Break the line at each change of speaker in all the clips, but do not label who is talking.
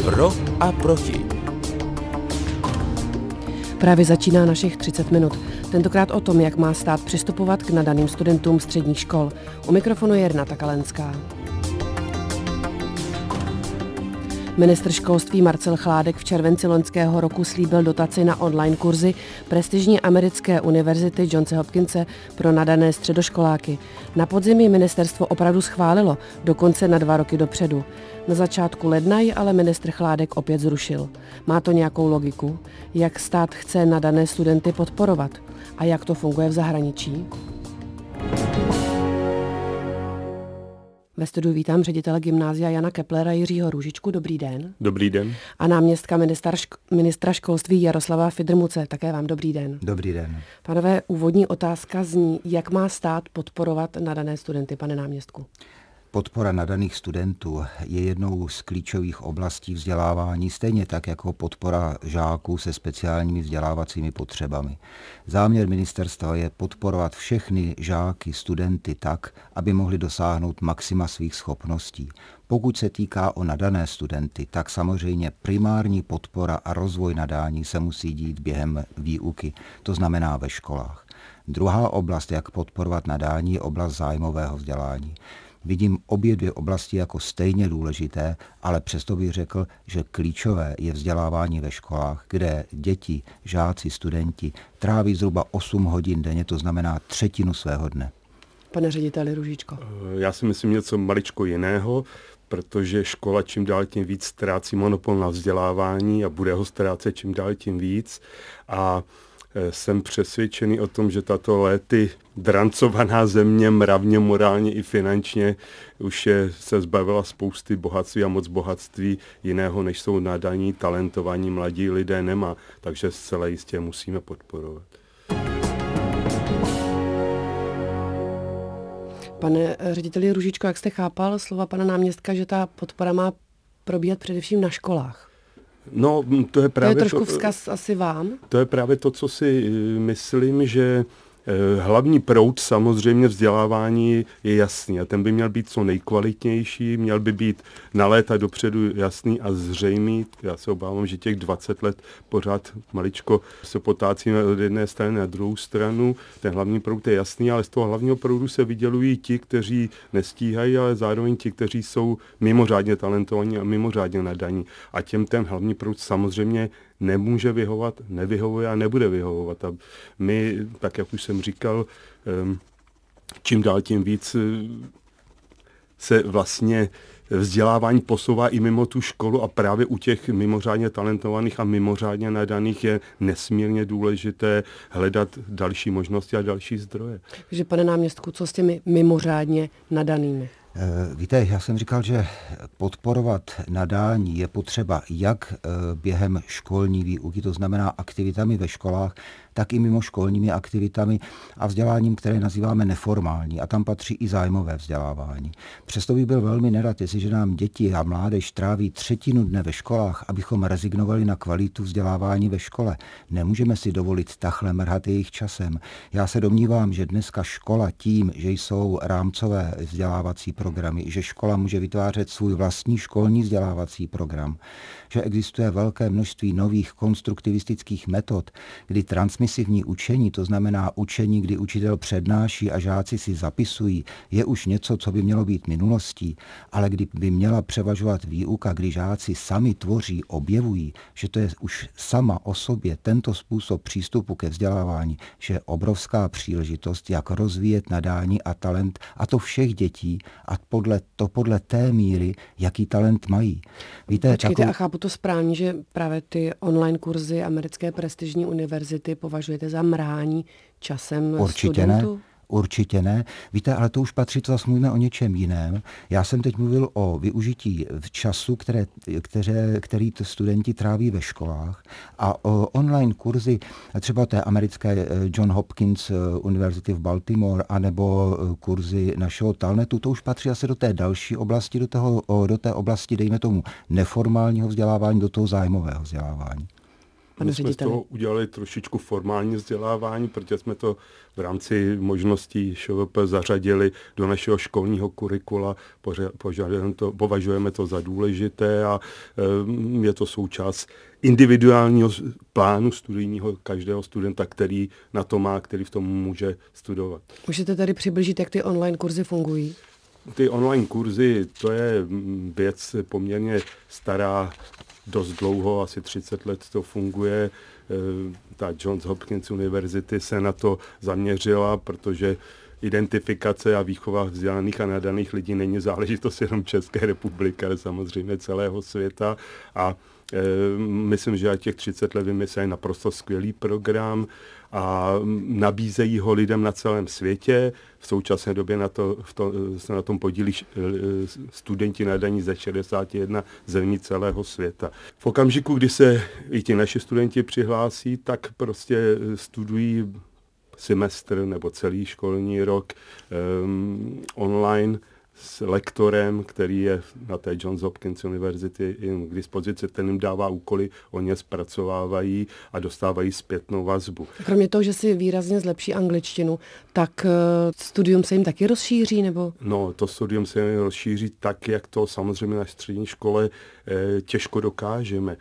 Pro a proti.
Právě začíná našich 30 minut. Tentokrát o tom, jak má stát přistupovat k nadaným studentům středních škol. U mikrofonu je Renata Kalenská. Ministr školství Marcel Chládek v červenci loňského roku slíbil dotaci na online kurzy prestižní americké univerzity Johns Hopkinse pro nadané středoškoláky. Na podzim ji ministerstvo opravdu schválilo, dokonce na 2 roky dopředu. Na začátku ledna ji ale ministr Chládek opět zrušil. Má to nějakou logiku? Jak stát chce nadané studenty podporovat? A jak to funguje v zahraničí? Ve studiu vítám ředitele gymnázia Jana Keplera Jiřího Růžičku. Dobrý den.
Dobrý den.
A náměstka ministra školství Jaroslava Fidrmuce. Také vám dobrý den.
Dobrý den.
Pánové, úvodní otázka zní, jak má stát podporovat nadané studenty, pane náměstku?
Podpora nadaných studentů je jednou z klíčových oblastí vzdělávání, stejně tak jako podpora žáků se speciálními vzdělávacími potřebami. Záměr ministerstva je podporovat všechny žáky, studenty tak, aby mohli dosáhnout maxima svých schopností. Pokud se týká o nadané studenty, tak samozřejmě primární podpora a rozvoj nadání se musí dít během výuky, to znamená ve školách. Druhá oblast, jak podporovat nadání, je oblast zájmového vzdělání. Vidím obě dvě oblasti jako stejně důležité, ale přesto bych řekl, že klíčové je vzdělávání ve školách, kde děti, žáci, studenti tráví zhruba 8 hodin denně, to znamená 1/3 svého dne.
Pane řediteli Růžičko.
Já si myslím něco maličko jiného, protože škola čím dál tím víc ztrácí monopol na vzdělávání a bude ho ztrácet čím dál tím víc. A jsem přesvědčený o tom, že tato léty drancovaná země mravně, morálně i finančně už se zbavila spousty bohatství a moc bohatství jiného, než jsou nadaní, talentovaní mladí lidé nemá. Takže zcela jistě musíme podporovat.
Pane řediteli Růžičko, jak jste chápal slova pana náměstka, že ta podpora má probíhat především na školách?
No, to je právě
to je trošku vzkaz asi vám.
To je právě to, co si myslím, že hlavní proud samozřejmě vzdělávání je jasný a ten by měl být co nejkvalitnější, měl by být na léta dopředu jasný a zřejmý. Já se obávám, že těch 20 let pořád maličko se potácíme od jedné strany na druhou stranu. Ten hlavní proud je jasný, ale z toho hlavního proudu se vydělují ti, kteří nestíhají, ale zároveň ti, kteří jsou mimořádně talentovaní a mimořádně nadaní. A těm ten hlavní proud samozřejmě nemůže vyhovovat, nevyhovuje a nebude vyhovovat. A my, tak jak už jsem říkal, čím dál tím víc se vlastně vzdělávání posouvá i mimo tu školu a právě u těch mimořádně talentovaných a mimořádně nadaných je nesmírně důležité hledat další možnosti a další zdroje.
Takže pane náměstku, co s těmi mimořádně nadanými?
Víte, já jsem říkal, že podporovat nadání je potřeba jak během školní výuky, to znamená aktivitami ve školách, tak i mimoškolními aktivitami a vzděláním, které nazýváme neformální. A tam patří i zájmové vzdělávání. Přesto bych byl velmi nerad, jestliže nám děti a mládež tráví 1/3 dne ve školách, abychom rezignovali na kvalitu vzdělávání ve škole. Nemůžeme si dovolit takhle mrhat jejich časem. Já se domnívám, že dneska škola tím, že jsou rámcové vzdělávací programy, že škola může vytvářet svůj vlastní školní vzdělávací program, že existuje velké množství nových konstruktivistických metod, kdy transmisivní učení, to znamená učení, kdy učitel přednáší a žáci si zapisují, je už něco, co by mělo být minulostí, ale kdy by měla převažovat výuka, kdy žáci sami tvoří, objevují, že to je už sama o sobě tento způsob přístupu ke vzdělávání, že je obrovská příležitost, jak rozvíjet nadání a talent, a to všech dětí a podle té míry, jaký talent mají. Víte,
Počkejte, a chápu to správně, že právě ty online kurzy americké prestižní univerzity považujete za mrhání časem studentů?
Určitě ne. Víte, ale to už patří, to zase mluvíme o něčem jiném. Já jsem teď mluvil o využití času, který studenti tráví ve školách, a o online kurzy třeba té americké John Hopkins University v Baltimore anebo kurzy našeho Talnetu, to už patří asi do té další oblasti, do té oblasti, dejme tomu, neformálního vzdělávání, do toho zájmového vzdělávání.
pane
My jsme z toho udělali trošičku formální vzdělávání, protože jsme to v rámci možností ŠVP zařadili do našeho školního kurikula, považujeme to za důležité a je to součást individuálního plánu studijního každého studenta, který na to má, který v tom může studovat.
Můžete tady přiblížit, jak ty online kurzy fungují?
Ty online kurzy, to je věc poměrně stará, dost dlouho, asi 30 let to funguje. Ta Johns Hopkins University se na to zaměřila, protože identifikace a výchova vzdělaných a nadaných lidí není záležitost jenom České republiky, ale samozřejmě celého světa. A myslím, že těch 30 let vymysleli naprosto skvělý program a nabízejí ho lidem na celém světě. V současné době se na tom podílí studenti nadaní ze 61 zemí celého světa. V okamžiku, kdy se i ti naši studenti přihlásí, tak prostě studují semestr nebo celý školní rok online s lektorem, který je na té Johns Hopkins University jim k dispozici, ten jim dává úkoly, oni je zpracovávají a dostávají zpětnou vazbu.
Kromě toho, že si výrazně zlepší angličtinu, tak studium se jim taky rozšíří, nebo?
No, to studium se jim rozšíří tak, jak to samozřejmě na střední škole těžko dokážeme.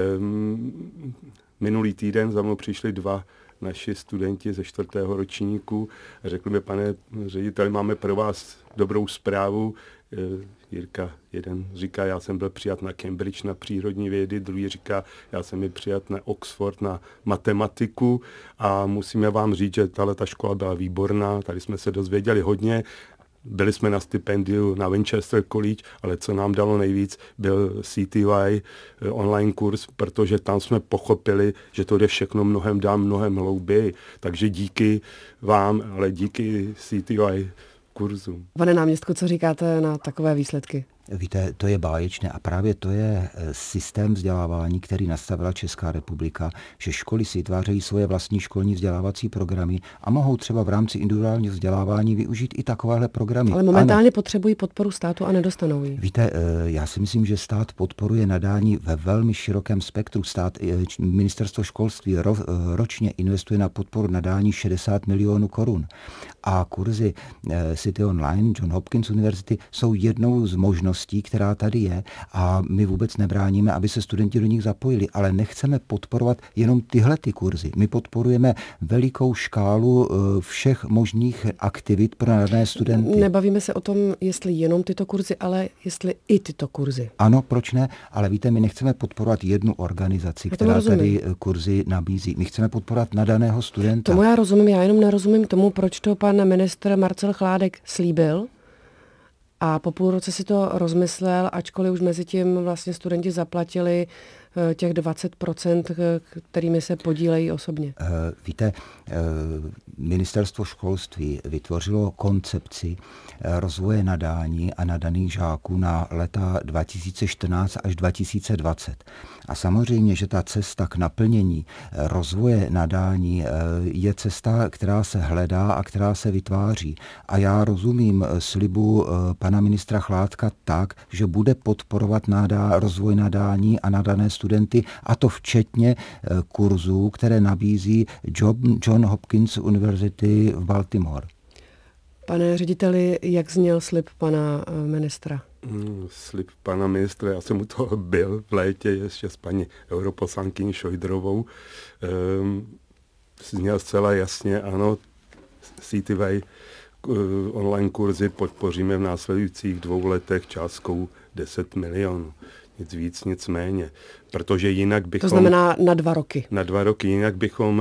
Minulý týden za mnou přišli 2 naši studenti ze 4. ročníku a řekli mi, pane řediteli, máme pro vás dobrou zprávu. Jirka jeden říká, já jsem byl přijat na Cambridge na přírodní vědy, druhý říká, já jsem byl přijat na Oxford na matematiku a musíme vám říct, že ta škola byla výborná, tady jsme se dozvěděli hodně. Byli jsme na stipendiu na Winchester College, ale co nám dalo nejvíc, byl CTY online kurz, protože tam jsme pochopili, že to jde všechno mnohem hlouběji. Takže díky vám, ale díky CTY kurzu.
Pane náměstku, co říkáte na takové výsledky?
Víte, to je báječné a právě to je systém vzdělávání, který nastavila Česká republika, že školy si vytvářejí svoje vlastní školní vzdělávací programy a mohou třeba v rámci individuálního vzdělávání využít i takovéhle programy.
Ale momentálně potřebují podporu státu a nedostanou ji.
Víte, já si myslím, že stát podporuje nadání ve velmi širokém spektru. Ministerstvo školství ročně investuje na podporu nadání 60 milionů korun. A kurzy City Online, John Hopkins University jsou jednou z možností, která tady je a my vůbec nebráníme, aby se studenti do nich zapojili, ale nechceme podporovat jenom tyhle ty kurzy. My podporujeme velikou škálu všech možných aktivit pro nadané studenty.
Nebavíme se o tom, jestli jenom tyto kurzy, ale jestli i tyto kurzy.
Ano, proč ne? Ale víte, my nechceme podporovat jednu organizaci, která tady kurzy nabízí. My chceme podporovat nadaného studenta.
Tomu já rozumím, já jenom nerozumím tomu, proč to pan ministr Marcel Chládek slíbil a po půl roce si to rozmyslel, ačkoliv už mezi tím vlastně studenti zaplatili těch 20%, kterými se podílejí osobně.
Víte, ministerstvo školství vytvořilo koncepci rozvoje nadání a nadaných žáků na léta 2014 až 2020. A samozřejmě, že ta cesta k naplnění rozvoje nadání je cesta, která se hledá a která se vytváří. A já rozumím slibu pana ministra Chládka tak, že bude podporovat rozvoj nadání a nadané studenty, a to včetně kurzů, které nabízí John Hopkins University v Baltimore.
Pane řediteli, jak zněl slib pana ministra?
Slib pana ministra, já jsem u toho byl v létě ještě s paní europoslankyní Šojdrovou. Zněl zcela jasně, ano, CTY online kurzy podpoříme v následujících 2 letech částkou 10 milionů. Nic víc, nic méně. Protože jinak bychom...
To znamená na 2 roky.
Na 2 roky, jinak bychom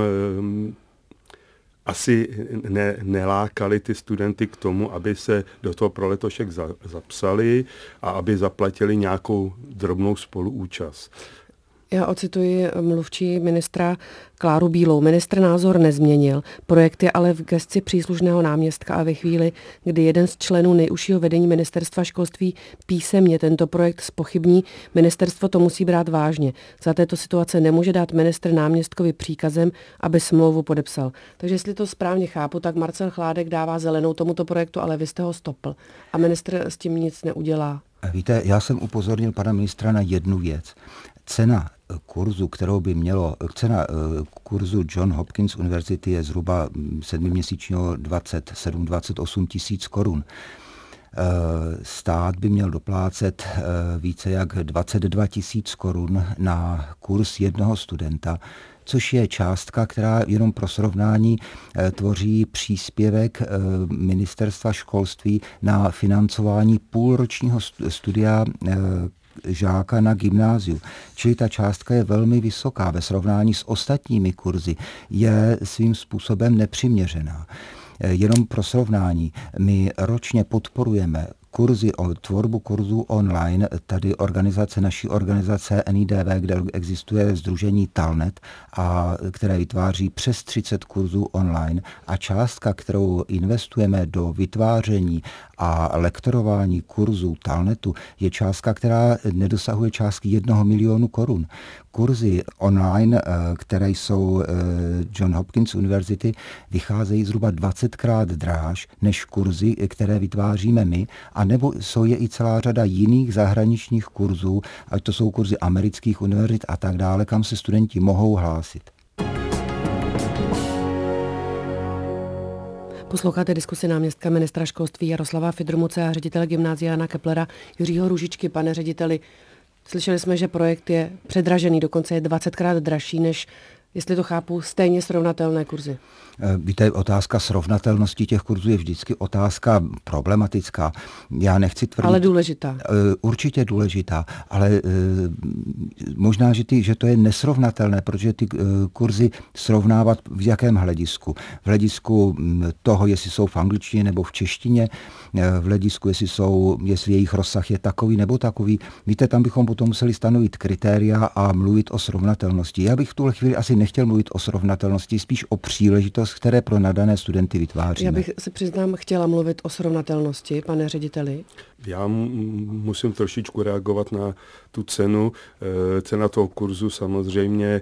asi nelákali ty studenty k tomu, aby se do toho pro letošek zapsali a aby zaplatili nějakou drobnou spoluúčast.
Já ocituji mluvčí ministra Kláru Bílou. Ministr názor nezměnil, projekt je ale v gesci příslušného náměstka a ve chvíli, kdy jeden z členů nejužšího vedení ministerstva školství písemně tento projekt zpochybní, ministerstvo to musí brát vážně. Za této situace nemůže dát ministr náměstkovi příkazem, aby smlouvu podepsal. Takže jestli to správně chápu, tak Marcel Chládek dává zelenou tomuto projektu, ale vy jste ho stopl a ministr s tím nic neudělá.
Víte, já jsem upozornil pana ministra na jednu věc. Cena kurzu, kterou by mělo, cena kurzu John Hopkins University je zhruba 7měsíčního 27-28 tisíc korun. Stát by měl doplácet více jak 22 tisíc korun na kurz jednoho studenta, což je částka, která jenom pro srovnání tvoří příspěvek ministerstva školství na financování půlročního studia žáka na gymnáziu. Čili ta částka je velmi vysoká ve srovnání s ostatními kurzy. Je svým způsobem nepřiměřená. Jenom pro srovnání, my ročně podporujeme tvorbu kurzů online, tady naší organizace NIDV, kde existuje sdružení Talnet, které vytváří přes 30 kurzů online, a částka, kterou investujeme do vytváření a lektorování kurzů Talnetu, je částka, která nedosahuje částky 1 milionu korun. Kurzy online, které jsou John Hopkins University, vycházejí zhruba 20krát dráž než kurzy, které vytváříme my, a nebo je i celá řada jiných zahraničních kurzů, ať to jsou kurzy amerických univerzit a tak dále, kam se studenti mohou hlásit.
Posloucháte diskusi náměstka ministra školství Jaroslava Fidrmuce a ředitele gymnázia Jana Keplera Jiřího Růžičky. Pane řediteli, slyšeli jsme, že projekt je předražený, dokonce je 20krát dražší než, jestli to chápu, stejně srovnatelné kurzy.
Víte, otázka srovnatelnosti těch kurzů je vždycky otázka problematická. Já nechci tvrdit...
Ale důležitá.
Určitě důležitá, ale možná, že to je nesrovnatelné, protože ty kurzy srovnávat v jakém hledisku? V hledisku toho, jestli jsou v angličtině nebo v češtině, v hledisku, jestli jejich rozsah je takový nebo takový. Víte, tam bychom potom museli stanovit kritéria a mluvit o srovnatelnosti. Já bych v tuhle chvíli asi nechtěl mluvit o srovnatelnosti, spíš o příležitosti, které pro nadané studenty vytváříme.
Já bych se přiznám chtěla mluvit o srovnatelnosti, pane řediteli.
Já musím trošičku reagovat na tu cenu. Cena toho kurzu samozřejmě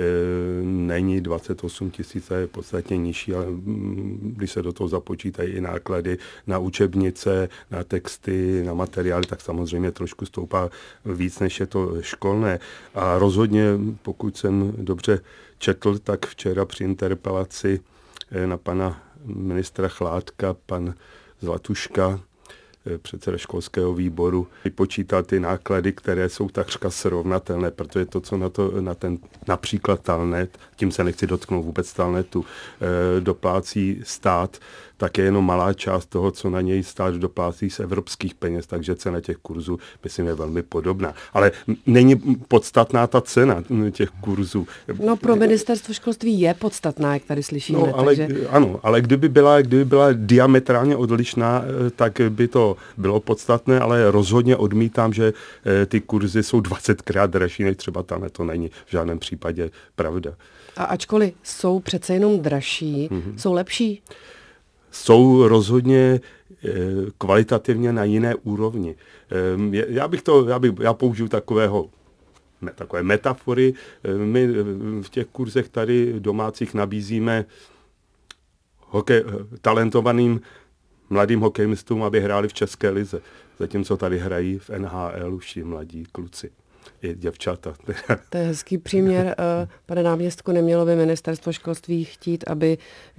není 28 000, je podstatně nižší, ale když se do toho započítají i náklady na učebnice, na texty, na materiály, tak samozřejmě trošku stoupá víc, než je to školné. A rozhodně, pokud jsem dobře četl, tak včera při interpelaci na pana ministra Chládka, pan Zlatuška, předseda školského výboru, vypočítal ty náklady, které jsou takřka srovnatelné, protože to, co na ten například Talnet, tím se nechci dotknout vůbec Talnetu, doplácí stát, tak je jenom malá část toho, co na něj stát doplácí z evropských peněz, takže cena těch kurzů, myslím, je velmi podobná. Ale není podstatná ta cena těch kurzů.
No pro ministerstvo školství je podstatná, jak tady slyšíme.
No, ale, takže... Ano, ale kdyby byla diametrálně odlišná, tak by to bylo podstatné, ale rozhodně odmítám, že ty kurzy jsou 20krát dražší, než třeba tam, to není v žádném případě pravda.
A ačkoliv jsou přece jenom dražší, jsou lepší?
Jsou rozhodně kvalitativně na jiné úrovni. Já použiju takové metafory. My v těch kurzech tady domácích nabízíme talentovaným mladým hokejistům, aby hráli v české lize. Zatímco tady hrají v NHL už ti mladí kluci. I děvčata.
To je hezký příměr. Pane náměstku, nemělo by ministerstvo školství chtít, aby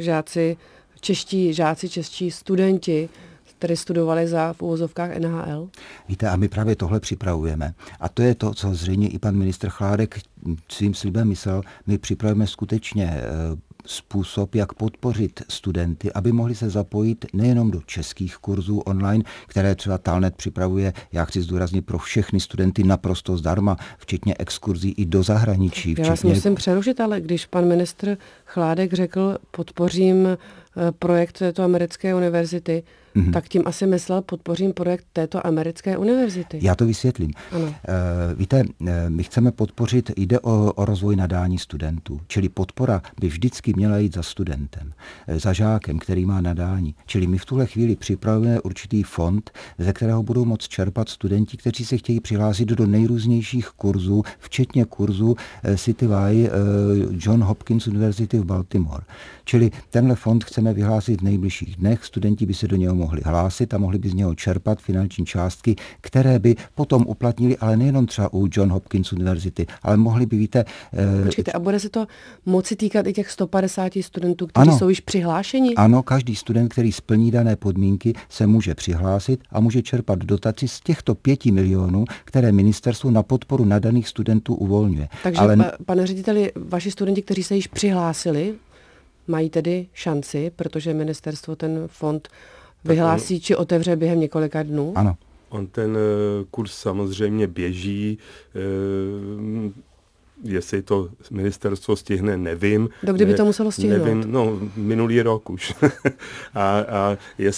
čeští studenti, kteří studovali v uvozovkách NHL?
Víte, a my právě tohle připravujeme. A to je to, co zřejmě i pan ministr Chládek svým slibem myslel. My připravujeme skutečně způsob, jak podpořit studenty, aby mohli se zapojit nejenom do českých kurzů online, které třeba Talnet připravuje, já chci zdůraznit, pro všechny studenty naprosto zdarma, včetně exkurzí i do zahraničí.
Já vás musím přerušit, ale když pan ministr Chládek řekl, podpořím projekt této americké univerzity, tak tím asi myslel, podpořím projekt této americké univerzity.
Já to vysvětlím.
Ano.
Víte, my chceme podpořit, jde o rozvoj nadání studentů, čili podpora by vždycky měla jít za studentem, za žákem, který má nadání. Čili my v tuhle chvíli připravujeme určitý fond, ze kterého budou moct čerpat studenti, kteří se chtějí přihlásit do nejrůznějších kurzů, včetně kurzu City Y John Hopkins University v Baltimore. Čili tenhle fond chceme chceme vyhlásit v nejbližších dnech. Studenti by se do něho mohli hlásit a mohli by z něho čerpat finanční částky, které by potom uplatnili, ale nejenom třeba u John Hopkins univerzity, ale mohli by, víte...
Počkejte, a bude se to moci týkat i těch 150 studentů, kteří jsou již přihlášeni?
Ano, každý student, který splní dané podmínky, se může přihlásit a může čerpat dotaci z těchto 5 milionů, které ministerstvo na podporu nadaných studentů uvolňuje.
Takže, pane řediteli, vaši studenti, kteří se již přihlásili, mají tedy šanci, protože ministerstvo ten fond vyhlásí či otevře během několika dnů?
Ano.
On ten kurz samozřejmě běží, jestli to ministerstvo stihne, nevím.
Dokdy by to muselo stihnout?
Nevím, minulý rok už. a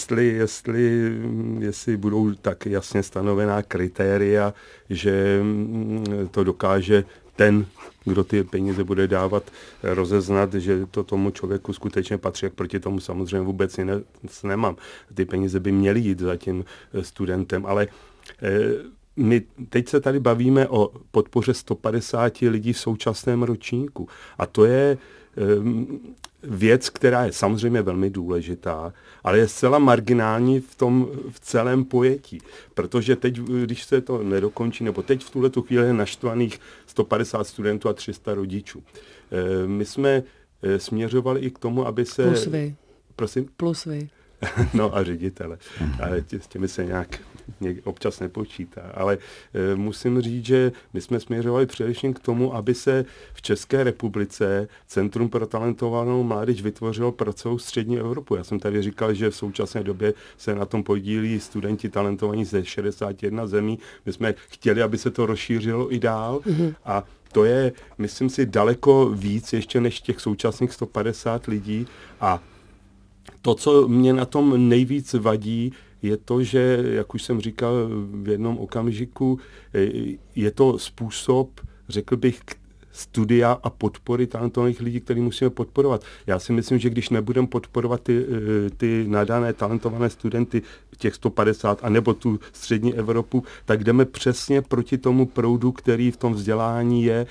jestli budou tak jasně stanovená kritéria, že to dokáže ten, kdo ty peníze bude dávat, rozeznat, že to tomu člověku skutečně patří, jak proti tomu samozřejmě vůbec nemám. Ty peníze by měly jít za tím studentem, ale my teď se tady bavíme o podpoře 150 lidí v současném ročníku. A to je věc, která je samozřejmě velmi důležitá, ale je zcela marginální v celém pojetí. Protože teď, když se to nedokončí, nebo teď v tuhletu chvíli je naštvaných 150 studentů a 300 rodičů. My jsme směřovali i k tomu, aby se...
Plus vy.
Prosím?
Plus vy.
No a ředitele. Ale s těmi se nějak občas nepočítá. Ale musím říct, že my jsme směřovali především k tomu, aby se v České republice Centrum pro talentovanou mládež vytvořilo pro celou střední Evropu. Já jsem tady říkal, že v současné době se na tom podílí studenti talentovaní ze 61 zemí. My jsme chtěli, aby se to rozšířilo i dál. A to je, myslím si, daleko víc ještě než těch současných 150 lidí. A to, co mě na tom nejvíc vadí, je to, že, jak už jsem říkal v jednom okamžiku, je to způsob, řekl bych, studia a podpory talentovaných lidí, který musíme podporovat. Já si myslím, že když nebudeme podporovat ty nadané talentované studenty, těch 150, anebo tu střední Evropu, tak jdeme přesně proti tomu proudu, který v tom vzdělání je,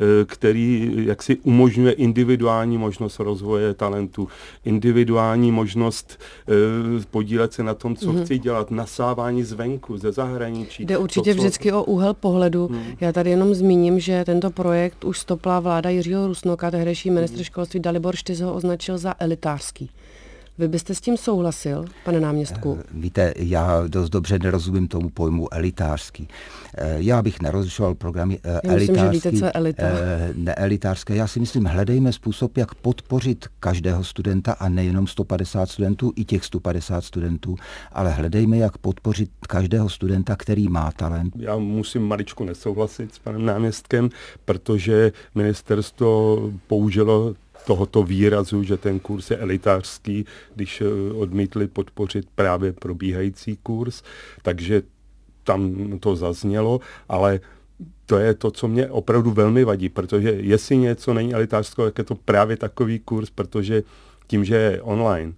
který jaksi umožňuje individuální možnost rozvoje talentu, individuální možnost podílet se na tom, co chci dělat, nasávání zvenku, ze zahraničí.
Jde určitě vždycky o úhel pohledu. Já tady jenom zmíním, že tento projekt už stopla vláda Jiřího Rusnoka, tehdejší ministr školství Dalibor Štys ho označil za elitářský. Vy byste s tím souhlasil, pane náměstku?
Víte, já dost dobře nerozumím tomu pojmu elitářský. Já bych nerozlišoval programy elitářský,
myslím, že víte, co je elita.
Neelitářské. Já si myslím, hledejme způsob, jak podpořit každého studenta a nejenom 150 studentů, i těch 150 studentů, ale hledejme, jak podpořit každého studenta, který má talent.
Já musím maličko nesouhlasit s panem náměstkem, protože ministerstvo použilo tohoto výrazu, že ten kurz je elitářský, když odmítli podpořit právě probíhající kurz, takže tam to zaznělo, ale to je to, co mě opravdu velmi vadí, protože jestli něco není elitářského, tak je to právě takový kurz, protože tím, že je online,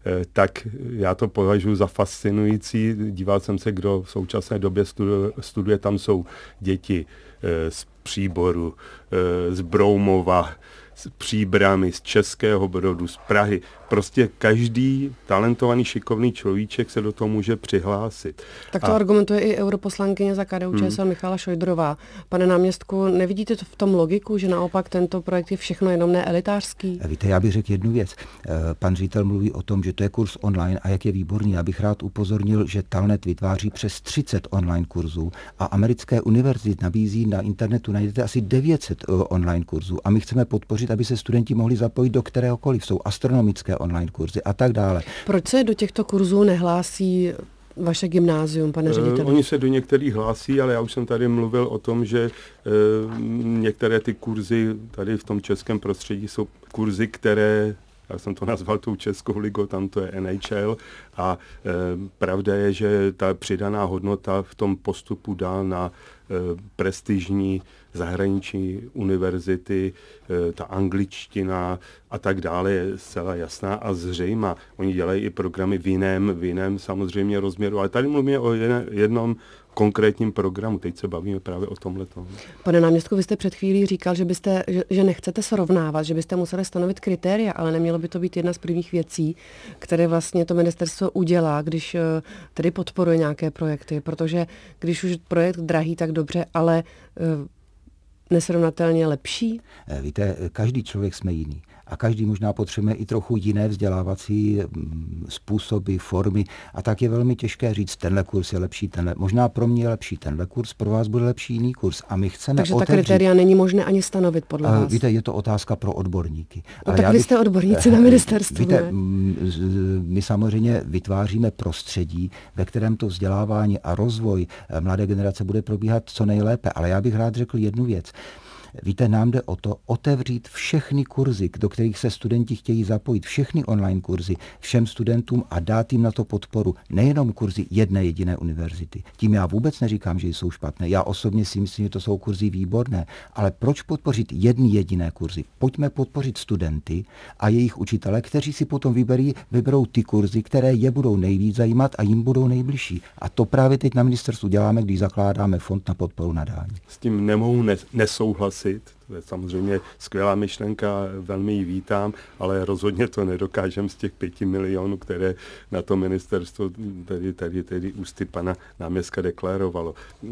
tak já to považuji za fascinující. Díval jsem se, kdo v současné době studuje, tam jsou děti z Příboru, z Broumova, z Příbramy, z Českého Brodu, z Prahy. Prostě každý talentovaný, šikovný človíček se do toho může přihlásit.
Tak to argumentuje i europoslankyně za KDU-ČSL Michaela Šojdrová. Pane náměstku, nevidíte v tom logiku, že naopak tento projekt je všechno jenom ne elitářský?
Víte, já bych řekl jednu věc. Pan ředitel mluví o tom, že to je kurz online a jak je výborný. Já bych rád upozornil, že Talnet vytváří přes 30 online kurzů a americké univerzity nabízí na internetu, najdete asi 900 online kurzů a my chceme podpořit, aby se studenti mohli zapojit do kteréhokoliv. Jsou astronomické online kurzy a tak dále.
Proč se do těchto kurzů nehlásí vaše gymnázium, pane řediteli?
Oni se do některých hlásí, ale já už jsem tady mluvil o tom, že některé ty kurzy tady v tom českém prostředí jsou kurzy, které, já jsem to nazval tou českou ligou, tam to je NHL, A pravda je, že ta přidaná hodnota v tom postupu dál na prestižní zahraniční univerzity, ta angličtina a tak dále je zcela jasná a zřejmá. Oni dělají i programy v jiném samozřejmě rozměru, ale tady mluvíme o jednom konkrétním programu. Teď se bavíme právě o tomhletom.
Pane náměstku, vy jste před chvílí říkal, že nechcete srovnávat, že byste museli stanovit kritéria, ale nemělo by to být jedna z prvních věcí, které vlastně to ministerstvo udělá, když tedy podporuje nějaké projekty, protože když už projekt drahý, tak dobře, ale nesrovnatelně lepší?
Víte, každý člověk jsme jiný. A každý možná potřebuje i trochu jiné vzdělávací způsoby, formy. A tak je velmi těžké říct, tenhle kurz je lepší, možná pro mě je lepší tenhle kurz, pro vás bude lepší jiný kurz. A my chceme
Takže
otevřít.
ta kritéria není možné ani stanovit podle vás.
Víte, je to otázka pro odborníky.
No, tak vy jste odborníci na ministerstvu.
Víte, my samozřejmě vytváříme prostředí, ve kterém to vzdělávání a rozvoj mladé generace bude probíhat co nejlépe. Ale já bych rád řekl jednu věc. Víte, nám jde o to otevřít všechny kurzy, do kterých se studenti chtějí zapojit, všechny online kurzy všem studentům a dát jim na to podporu. Nejenom kurzy jedné jediné univerzity. Tím já vůbec neříkám, že jsou špatné. Já osobně si myslím, že to jsou kurzy výborné. Ale proč podpořit jedny jediné kurzy? Pojďme podpořit studenty a jejich učitele, kteří si potom vyberou ty kurzy, které je budou nejvíc zajímat a jim budou nejbližší. A to právě teď na ministerstvu děláme, když zakládáme fond na podporu nadání.
S tím nemohu nesouhlasit. To je samozřejmě skvělá myšlenka, velmi ji vítám, ale rozhodně to nedokážem z těch 5 milionů, které na to ministerstvo tedy ústy pana náměstka deklarovalo.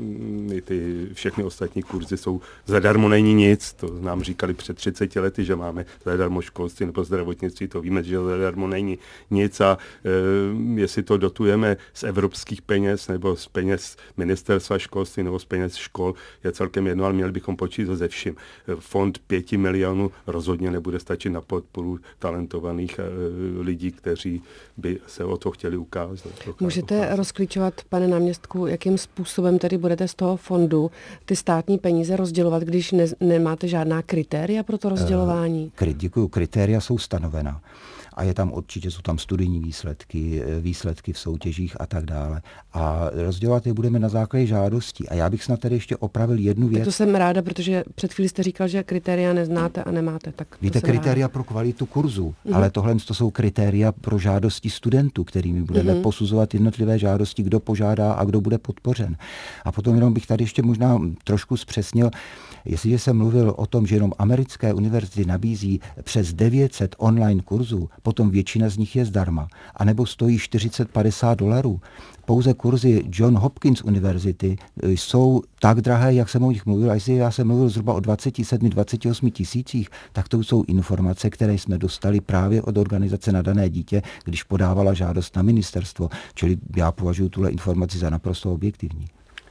Ty všechny ostatní kurzy jsou zadarmo, není nic, to nám říkali před 30 lety, že máme zadarmo školství nebo zdravotnictví, to víme, že zadarmo není nic a jestli to dotujeme z evropských peněz nebo z peněz ministerstva školství nebo z peněz škol, je celkem jedno, ale měli bychom počítat ze vším. Fond 5 milionů rozhodně nebude stačit na podporu talentovaných lidí, kteří by se o to chtěli ukázat.
Můžete rozklíčovat, pane náměstku, jakým způsobem tedy budete z toho fondu ty státní peníze rozdělovat, když nemáte žádná kritéria pro to rozdělování?
Děkuju, kritéria jsou stanovena. A jsou tam studijní výsledky v soutěžích a tak dále. A rozdělovat je budeme na základě žádostí. A já bych snad tady ještě opravil jednu věc.
Tak to jsem ráda, protože před chvílí jste říkal, že kritéria neznáte a nemáte. Tak
víte, kritéria pro kvalitu kurzu, ale tohle to jsou kritéria pro žádosti studentů, kterými budeme posuzovat jednotlivé žádosti, kdo požádá a kdo bude podpořen. A potom jenom bych tady ještě možná trošku zpřesnil, jestliže jsem mluvil o tom, že jenom americké univerzity nabízí přes 900 online kurzů, potom většina z nich je zdarma, anebo stojí $40-50. Pouze kurzy John Hopkins univerzity jsou tak drahé, jak jsem o nich mluvil. A jestli já jsem mluvil zhruba o 27-28 tisících, tak to jsou informace, které jsme dostali právě od organizace Nadané dítě, když podávala žádost na ministerstvo. Čili já považuji tuhle informaci za naprosto objektivní.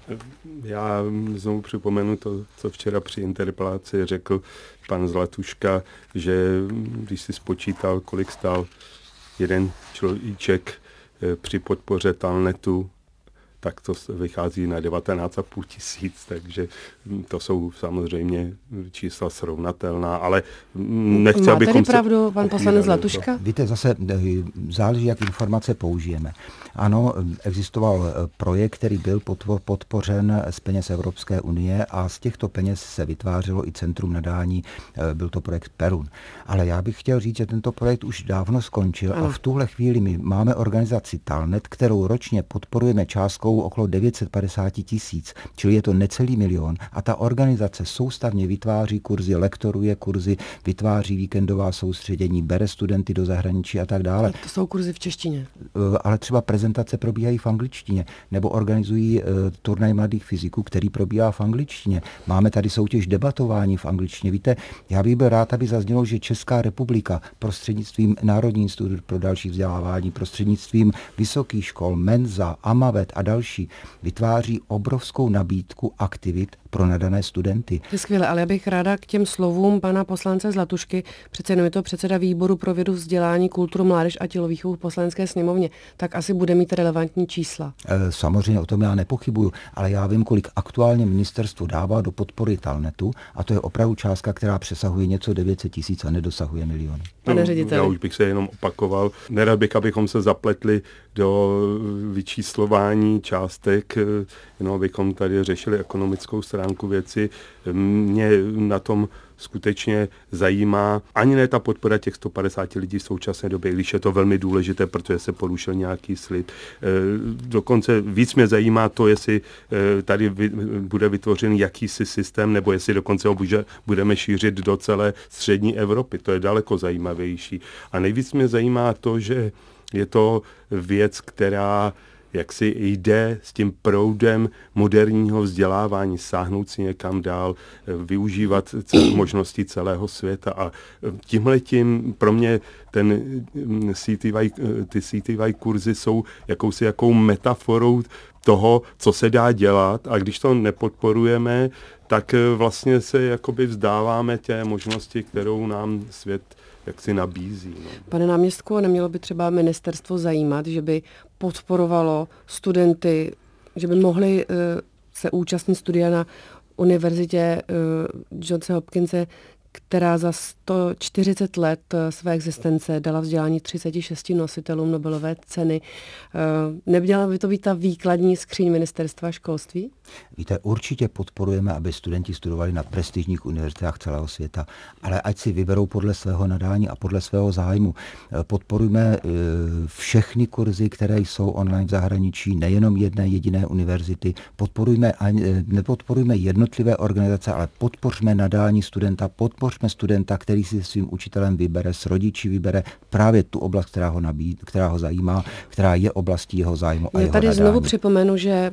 Já znovu připomenu to, co včera při interpelaci řekl pan Zlatuška, že když si spočítal, kolik stál jeden človíček při podpoře Talnetu, tak to vychází na 19,5 tisíc, takže to jsou samozřejmě čísla srovnatelná, ale nechci, abychom...
Máte pravdu, pan poslanec Zlatuška?
Víte, zase záleží, jak informace použijeme. Ano, existoval projekt, který byl podpořen z peněz Evropské unie a z těchto peněz se vytvářelo i Centrum nadání, byl to projekt Perun. Ale já bych chtěl říct, že tento projekt už dávno skončil a v tuhle chvíli my máme organizaci Talnet, kterou ročně podporujeme částkou okolo 950 tisíc, čili je to necelý milion a ta organizace soustavně vytváří kurzy, lektoruje kurzy, vytváří víkendová soustředění, bere studenty do zahraničí a tak dále.
To jsou kurzy v češtině.
Ale třeba prezentace probíhají v angličtině, nebo organizují turnaj mladých fyziků, který probíhá v angličtině. Máme tady soutěž debatování v angličtině. Víte, já bych byl rád, aby zaznělo, že Česká republika prostřednictvím Národní institut pro další vzdělávání, prostřednictvím vysokých škol, Menza, Amavet a další vytváří obrovskou nabídku aktivit pro nadané studenty.
To je skvělé, ale já bych ráda k těm slovům pana poslance Zlatušky, přece jenom je to předseda výboru pro vědu, vzdělání, kulturu, mládež a tělovýchovu v Poslanecké sněmovně, tak asi bude mít relevantní čísla.
Samozřejmě o tom já nepochybuju, ale já vím, kolik aktuálně ministerstvo dává do podpory Talnetu a to je opravdu částka, která přesahuje něco 900 000 a nedosahuje miliony.
Pane řediteli.
Já už bych se jenom opakoval. Nerad bych, abychom se zapletli do vyčíslování částek, jenom abychom tady řešili ekonomickou stránku věci. Mě na tom skutečně zajímá ani ne ta podpora těch 150 lidí v současné době, když je to velmi důležité, protože se porušil nějaký slib. Dokonce víc mě zajímá to, jestli tady bude vytvořen jakýsi systém, nebo jestli dokonce ho budeme šířit do celé střední Evropy. To je daleko zajímavější. A nejvíc mě zajímá to, že je to věc, která jak si jde s tím proudem moderního vzdělávání, sáhnout si někam dál, využívat možností celého světa. A tímhletím pro mě ty CTY kurzy jsou jakou metaforou toho, co se dá dělat, a když to nepodporujeme, tak vlastně se jakoby vzdáváme té možnosti, kterou nám svět jak si nabízí. No.
Pane náměstku, nemělo by třeba ministerstvo zajímat, že by podporovalo studenty, že by mohli se účastnit studia na univerzitě Johns Hopkinse, která za 140 let své existence dala vzdělání 36 nositelům Nobelové ceny. Neměla by to být ta výkladní skříň ministerstva školství?
Víte, určitě podporujeme, aby studenti studovali na prestižních univerzitách celého světa, ale ať si vyberou podle svého nadání a podle svého zájmu. Podporujme všechny kurzy, které jsou online v zahraničí, nejenom jedné jediné univerzity. Nepodporujme jednotlivé organizace, ale podpořme nadání studenta, podpořme studenta, který si svým učitelem vybere, s rodiči vybere právě tu oblast, která ho zajímá, která je oblastí jeho zájmu a jeho
tady
nadání.
Znovu připomenu, že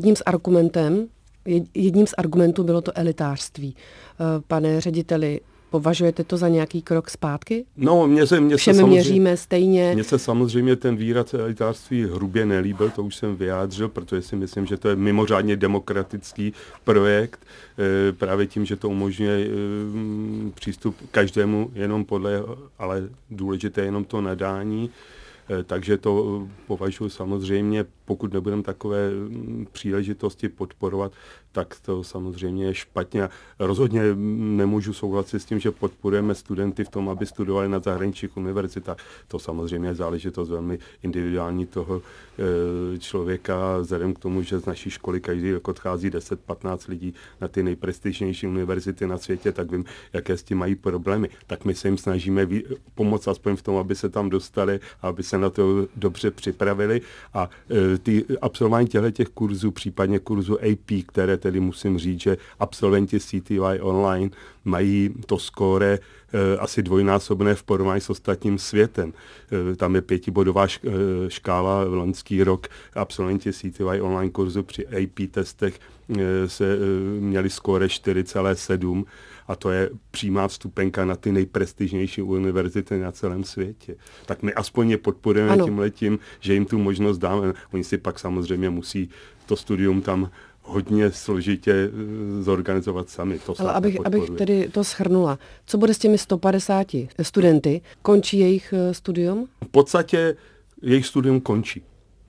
jedním z argumentů bylo to elitářství. Pane řediteli, považujete to za nějaký krok zpátky?
No,
Všem měříme stejně.
Mně se samozřejmě ten výraz elitářství hrubě nelíbil, to už jsem vyjádřil, protože si myslím, že to je mimořádně demokratický projekt, právě tím, že to umožňuje přístup každému jenom ale důležité jenom to nadání. Takže to považuji samozřejmě, pokud nebudeme takové příležitosti podporovat, tak to samozřejmě je špatně. Rozhodně nemůžu souhlasit s tím, že podporujeme studenty v tom, aby studovali na zahraničních univerzitách. To samozřejmě je záležitost velmi individuální toho člověka, vzhledem k tomu, že z naší školy každý rok odchází 10-15 lidí na ty nejprestižnější univerzity na světě, tak vím, jaké s tím mají problémy. Tak my se jim snažíme pomoct aspoň v tom, aby se tam dostali, aby se na to dobře připravili, a ty absolvování těch kurzů, případně kurzu AP, které tedy musím říct, že absolventi CTY online mají to skóre asi dvojnásobné v porovnání s ostatním světem. Tam je 5bodová škála, loňský rok absolventi CTY online kurzu při AP testech se měli skóre 4,7 a to je přímá vstupenka na ty nejprestižnější univerzity na celém světě. Tak my aspoň je podporujeme tímhletím, že jim tu možnost dáme. Oni si pak samozřejmě musí to studium tam hodně složitě zorganizovat sami.
Ale abych tedy to shrnula. Co bude s těmi 150 studenty? Končí jejich studium?
V podstatě jejich studium končí.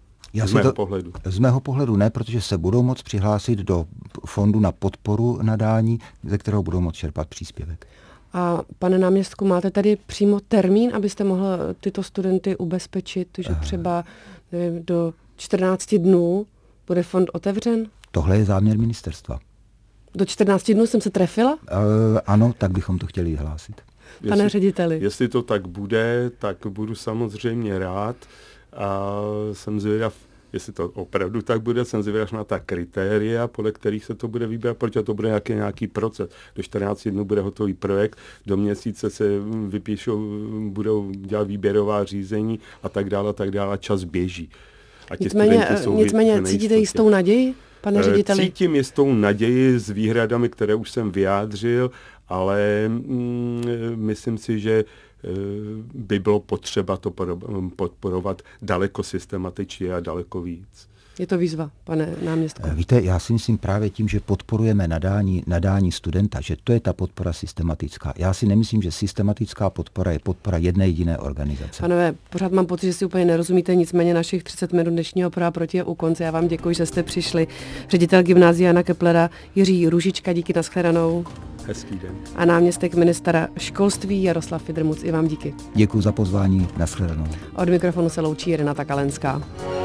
Z mého pohledu ne, protože se budou moct přihlásit do fondu na podporu nadání, ze kterého budou moct čerpat příspěvek.
A pane náměstku, máte tady přímo termín, abyste mohl tyto studenty ubezpečit, že třeba do 14 dnů bude fond otevřen?
Tohle je záměr ministerstva.
Do 14 dnů jsem se trefila?
Ano, tak bychom to chtěli vyhlásit.
Pane řediteli.
Jestli to tak bude, tak budu samozřejmě rád a jsem zvědav, jestli to opravdu tak bude, jsem zvědav na ta kritéria, podle kterých se to bude vybírat, protože to bude nějaký proces. Do 14 dnů bude hotový projekt, do měsíce se vypíšou, budou dělat výběrová řízení a tak dále, čas běží.
Nicméně cítíte jistou naději, pane řediteli?
Cítím jistou naději s výhradami, které už jsem vyjádřil, ale myslím si, že by bylo potřeba to podporovat daleko systematičtěji a daleko víc.
Je to výzva, pane náměstku?
Víte, já si myslím právě tím, že podporujeme nadání studenta, že to je ta podpora systematická. Já si nemyslím, že systematická podpora je podpora jedné jediné organizace.
Panové, pořád mám pocit, že si úplně nerozumíte, nicméně našich 30 minut dnešního Pro a proti je u konce. Já vám děkuji, že jste přišli. Ředitel gymnázia Jana Keplera Jiří Růžička, díky, nashledanou.
Hezký den.
A náměstek ministra školství Jaroslav Fidrmuc, i vám díky.
Děkuji za pozvání, nashledanou.
Od mikrofonu se loučí Renata Kalenská.